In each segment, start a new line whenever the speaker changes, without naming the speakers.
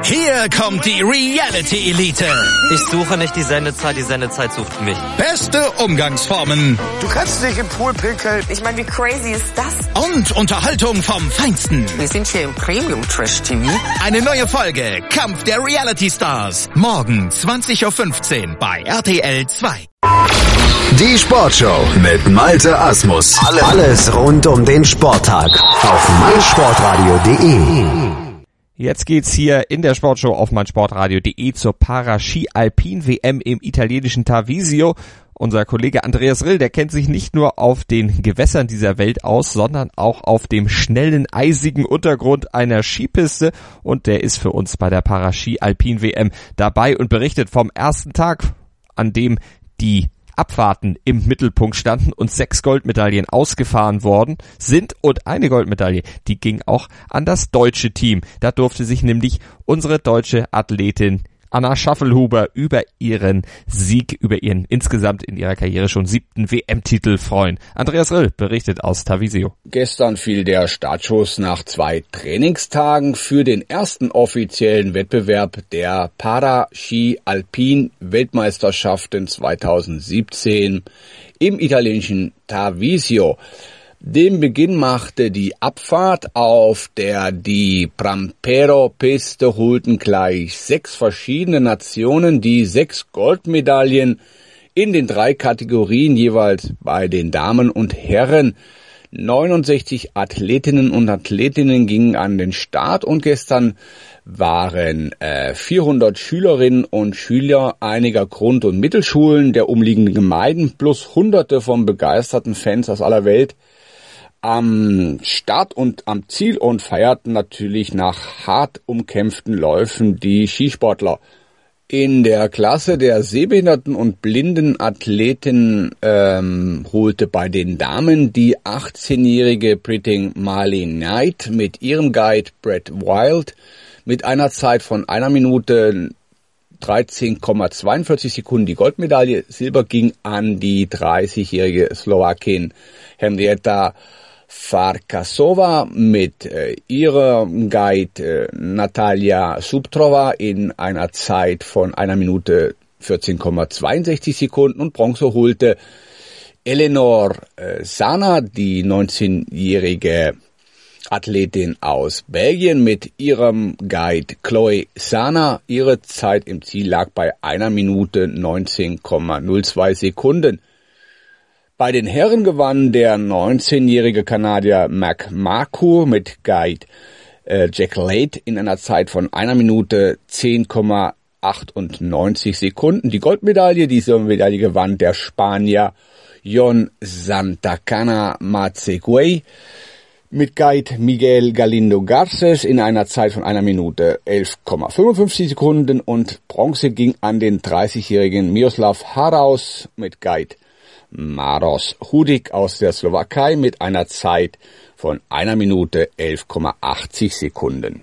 Hier kommt die Reality Elite.
Ich suche nicht die Sendezeit sucht mich.
Beste Umgangsformen.
Du kannst dich im Pool pinkeln.
Ich meine, wie crazy ist das?
Und Unterhaltung vom Feinsten.
Wir sind hier im Premium Trash TV.
Eine neue Folge Kampf der Reality Stars. Morgen 20.15 Uhr bei RTL 2.
Die Sportshow mit Malte Asmus. Alles rund um den Sporttag auf meinsportradio.de.
Jetzt geht's hier in der Sportshow auf meinsportradio.de zur Para-Ski-Alpin-WM im italienischen Tarvisio. Unser Kollege Andreas Rill, der kennt sich nicht nur auf den Gewässern dieser Welt aus, sondern auch auf dem schnellen, eisigen Untergrund einer Skipiste. Und der ist für uns bei der Para-Ski-Alpin-WM dabei und berichtet vom ersten Tag, an dem die Abfahrten im Mittelpunkt standen und 6 Goldmedaillen ausgefahren worden sind, und eine Goldmedaille, die ging auch an das deutsche Team. Da durfte sich nämlich unsere deutsche Athletin Anna Schaffelhuber über ihren Sieg, über ihren insgesamt in ihrer Karriere schon 7. WM-Titel freuen. Andreas Rill berichtet aus Tarvisio.
Gestern fiel der Startschuss nach 2 Trainingstagen für den ersten offiziellen Wettbewerb der Para-Ski-Alpin-Weltmeisterschaften 2017 im italienischen Tarvisio. Den Beginn machte die Abfahrt, auf der die Prampero-Piste holten gleich 6 verschiedene Nationen die 6 Goldmedaillen in den 3 Kategorien, jeweils bei den Damen und Herren. 69 Athletinnen und Athletinnen gingen an den Start, und gestern waren 400 Schülerinnen und Schüler einiger Grund- und Mittelschulen der umliegenden Gemeinden plus Hunderte von begeisterten Fans aus aller Welt am Start und am Ziel und feierten natürlich nach hart umkämpften Läufen die Skisportler. In der Klasse der sehbehinderten und blinden Athleten holte bei den Damen die 18-jährige Briting Marley Knight mit ihrem Guide Brett Wild mit einer Zeit von 1 Minute 13,42 Sekunden die Goldmedaille. Silber ging an die 30-jährige Slowakin Henrietta Farkasova mit ihrem Guide Natalia Subtrova in einer Zeit von 1 Minute 14,62 Sekunden, und Bronze holte Eleanor Sana, die 19-jährige Athletin aus Belgien, mit ihrem Guide Chloe Sana. Ihre Zeit im Ziel lag bei 1 Minute 19,02 Sekunden. Bei den Herren gewann der 19-jährige Kanadier Mac Marcoux mit Guide Jack Late in einer Zeit von 1 Minute 10,98 Sekunden. Die Goldmedaille, die Silbermedaille gewann der Spanier Jon Santacana Maceguey mit Guide Miguel Galindo Garces in einer Zeit von 1 Minute 11,55 Sekunden, und Bronze ging an den 30-jährigen Miroslav Haraus mit Guide Maros Hudik aus der Slowakei mit einer Zeit von 1 Minute 11,80 Sekunden.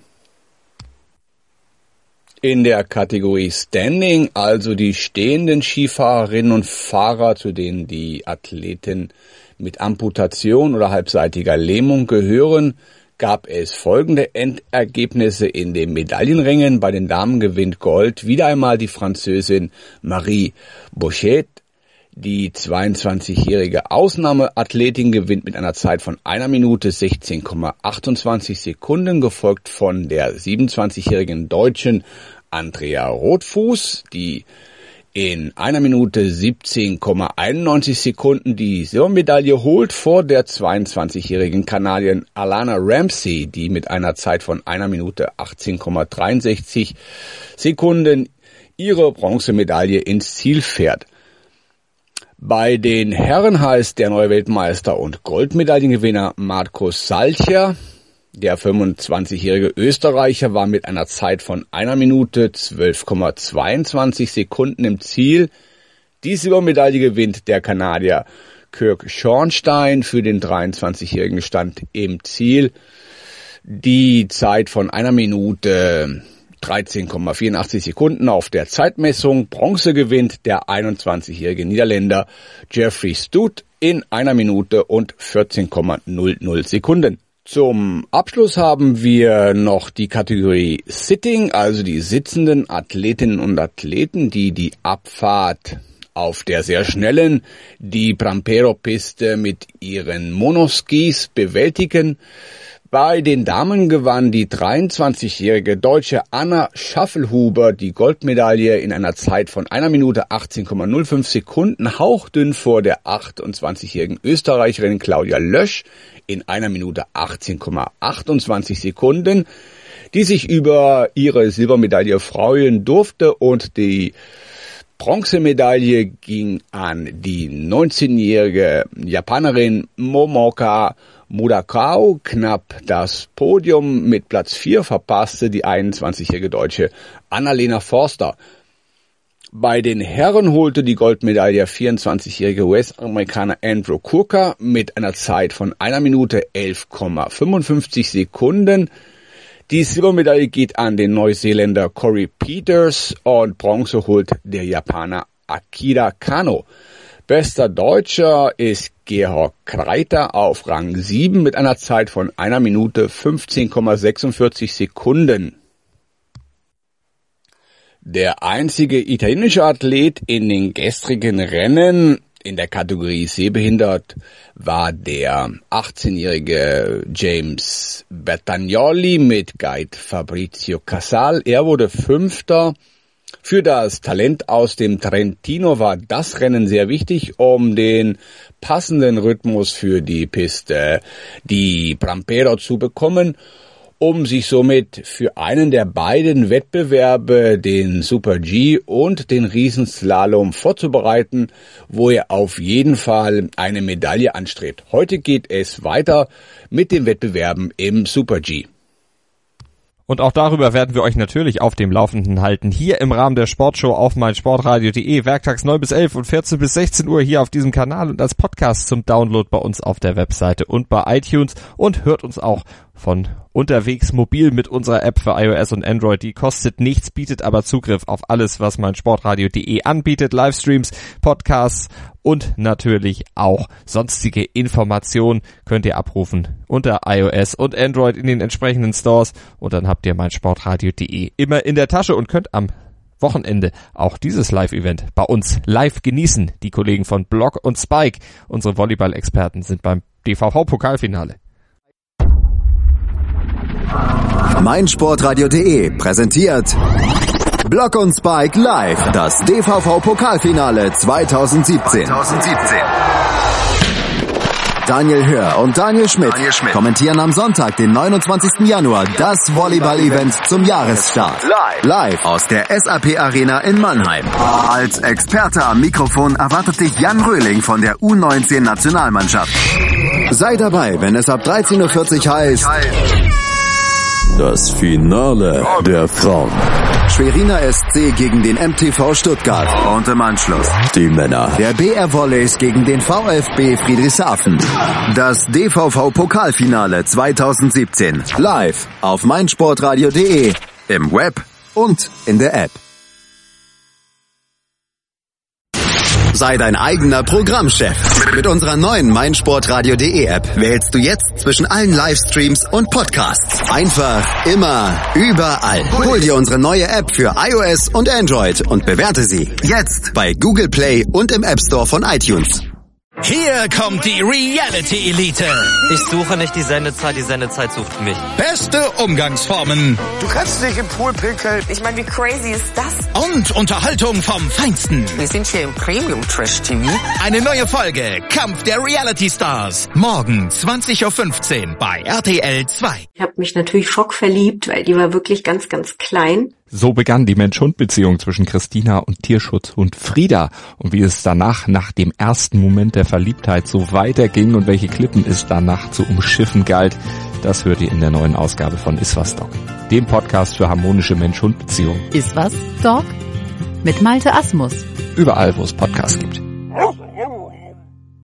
In der Kategorie Standing, also die stehenden Skifahrerinnen und Fahrer, zu denen die Athleten mit Amputation oder halbseitiger Lähmung gehören, gab es folgende Endergebnisse in den Medaillenrängen. Bei den Damen gewinnt Gold wieder einmal die Französin Marie Bochet. Die 22-jährige Ausnahmeathletin gewinnt mit einer Zeit von 1 Minute 16,28 Sekunden, gefolgt von der 27-jährigen Deutschen Andrea Rothfuß, die in 1 Minute 17,91 Sekunden die Silbermedaille holt, vor der 22-jährigen Kanadierin Alana Ramsey, die mit einer Zeit von 1 Minute 18,63 Sekunden ihre Bronzemedaille ins Ziel fährt. Bei den Herren heißt der neue Weltmeister und Goldmedaillengewinner Markus Salcher. Der 25-jährige Österreicher war mit einer Zeit von 1 Minute 12,22 Sekunden im Ziel. Die Silbermedaille gewinnt der Kanadier Kirk Schornstein. Für den 23-jährigen stand im Ziel die Zeit von 1 Minute 13,84 Sekunden auf der Zeitmessung. Bronze gewinnt der 21-jährige Niederländer Jeffrey Stoot in 1 Minute und 14,00 Sekunden. Zum Abschluss haben wir noch die Kategorie Sitting, also die sitzenden Athletinnen und Athleten, die die Abfahrt auf der sehr schnellen, die Brampero-Piste mit ihren Monoskis bewältigen. Bei den Damen gewann die 23-jährige Deutsche Anna Schaffelhuber die Goldmedaille in einer Zeit von 1 Minute 18,05 Sekunden, hauchdünn vor der 28-jährigen Österreicherin Claudia Lösch in 1 Minute 18,28 Sekunden, die sich über ihre Silbermedaille freuen durfte, und die Bronzemedaille ging an die 19-jährige Japanerin Momoka Mudakao. Knapp das Podium mit Platz 4 verpasste die 21-jährige Deutsche Annalena Forster. Bei den Herren holte die Goldmedaille der 24-jährige US-Amerikaner Andrew Kurka mit einer Zeit von 1 Minute 11,55 Sekunden. Die Silbermedaille geht an den Neuseeländer Corey Peters und Bronze holt der Japaner Akira Kano. Bester Deutscher ist Georg Kreiter auf Rang 7 mit einer Zeit von 1 Minute 15,46 Sekunden. Der einzige italienische Athlet in den gestrigen Rennen in der Kategorie Sehbehindert war der 18-jährige James Bertagnoli mit Guide Fabrizio Casal. Er wurde 5. Für das Talent aus dem Trentino war das Rennen sehr wichtig, um den passenden Rhythmus für die Piste, die Brampero, zu bekommen, um sich somit für einen der beiden Wettbewerbe, den Super G und den Riesenslalom, vorzubereiten, wo er auf jeden Fall eine Medaille anstrebt. Heute geht es weiter mit den Wettbewerben im Super G.
Und auch darüber werden wir euch natürlich auf dem Laufenden halten, hier im Rahmen der Sportshow auf meinsportradio.de, werktags 9 bis 11 und 14 bis 16 Uhr hier auf diesem Kanal und als Podcast zum Download bei uns auf der Webseite und bei iTunes, und hört uns auch von unterwegs mobil mit unserer App für iOS und Android. Die kostet nichts, bietet aber Zugriff auf alles, was meinsportradio.de anbietet, Livestreams, Podcasts und natürlich auch sonstige Informationen könnt ihr abrufen unter iOS und Android in den entsprechenden Stores, und dann habt ihr meinsportradio.de immer in der Tasche und könnt am Wochenende auch dieses Live-Event bei uns live genießen. Die Kollegen von Block und Spike, unsere Volleyball-Experten, sind beim DVV-Pokalfinale.
meinsportradio.de präsentiert Block und Spike live, das DVV-Pokalfinale 2017. Daniel Hör und Daniel Schmidt kommentieren am Sonntag, den 29. Januar, das Volleyball-Event zum Jahresstart. Live aus der SAP Arena in Mannheim. Als Experte am Mikrofon erwartet dich Jan Röhling von der U19-Nationalmannschaft. Sei dabei, wenn es ab 13.40 Uhr heißt das Finale der Frauen. Schweriner SC gegen den MTV Stuttgart. Und im Anschluss die Männer der BR Volleys gegen den VfB Friedrichshafen. Das DVV-Pokalfinale 2017. Live auf meinsportradio.de, im Web und in der App. Sei dein eigener Programmchef. Mit unserer neuen meinsportradio.de App wählst du jetzt zwischen allen Livestreams und Podcasts. Einfach, immer, überall. Hol dir unsere neue App für iOS und Android und bewerte sie jetzt bei Google Play und im App Store von iTunes.
Hier kommt die Reality Elite.
Ich suche nicht die Sendezeit sucht mich.
Beste Umgangsformen
Du kannst nicht im Pool pinkeln.
Ich meine, wie crazy ist das?
und Unterhaltung vom Feinsten.
Wir sind hier im Premium Trash TV.
Eine neue Folge Kampf der Reality Stars. Morgen 20.15 Uhr bei RTL 2.
Ich habe mich natürlich schockverliebt, weil die war wirklich ganz, ganz klein.
So begann die Mensch-Hund-Beziehung zwischen Christina und Tierschutzhund Frieda. Und wie es danach, nach dem ersten Moment der Verliebtheit, so weiterging und welche Klippen es danach zu umschiffen galt, das hört ihr in der neuen Ausgabe von Iswas Dog, dem Podcast für harmonische Mensch-Hund-Beziehungen.
Iswas Dog? Mit Malte Asmus.
Überall, wo es Podcasts gibt.